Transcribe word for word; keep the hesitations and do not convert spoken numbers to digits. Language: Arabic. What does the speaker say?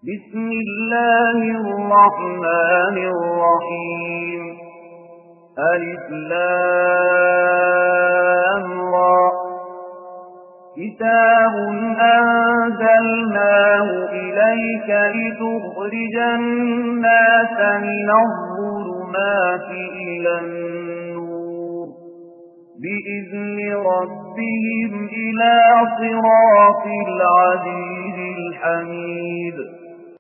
بسم الله الرحمن الرحيم ألف لام را كتاب أنزلناه إليك لتخرج الناس من الظلمات إلى النور بإذن ربهم إلى صراط العزيز الحميد